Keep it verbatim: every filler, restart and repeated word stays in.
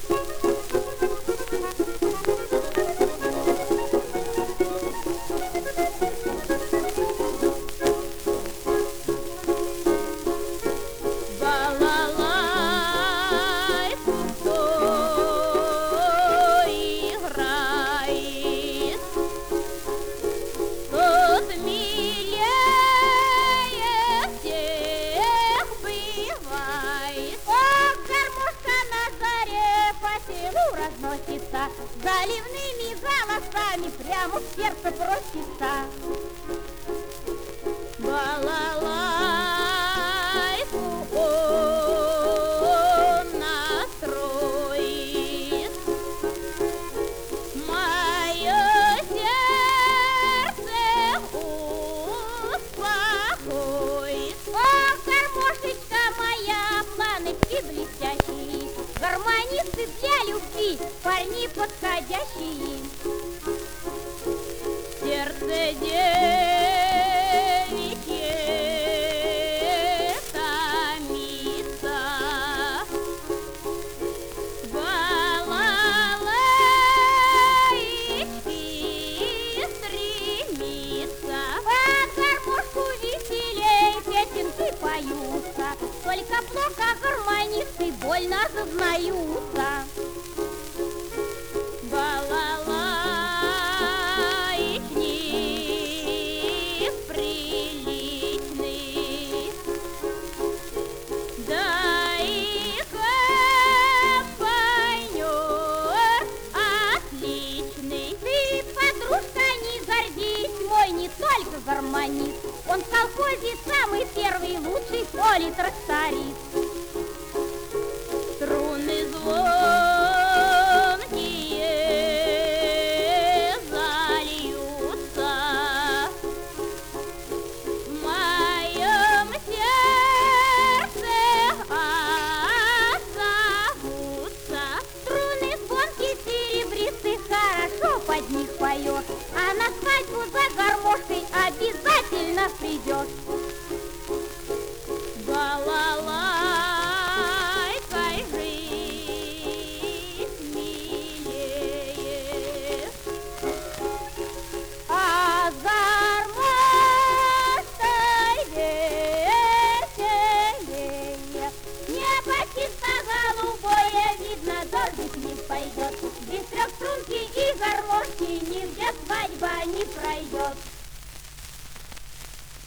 разносится, заливными голосами прямо в сердце просится. Балалайку он настроит, мое сердце успокоит. О, гармошечка моя, планочки блестящие, гармонисты для любви, парни подходящие. Сердце девичье томится, балалайки стремится. Под гармошку веселей песенки поются, только плохо гармонисты больно зазнаются. Балалайчник приличный, да и компаньон отличный. Ты, подружка, не гордись, мой не только гармонист, он в колхозе самый первый лучший политракторист.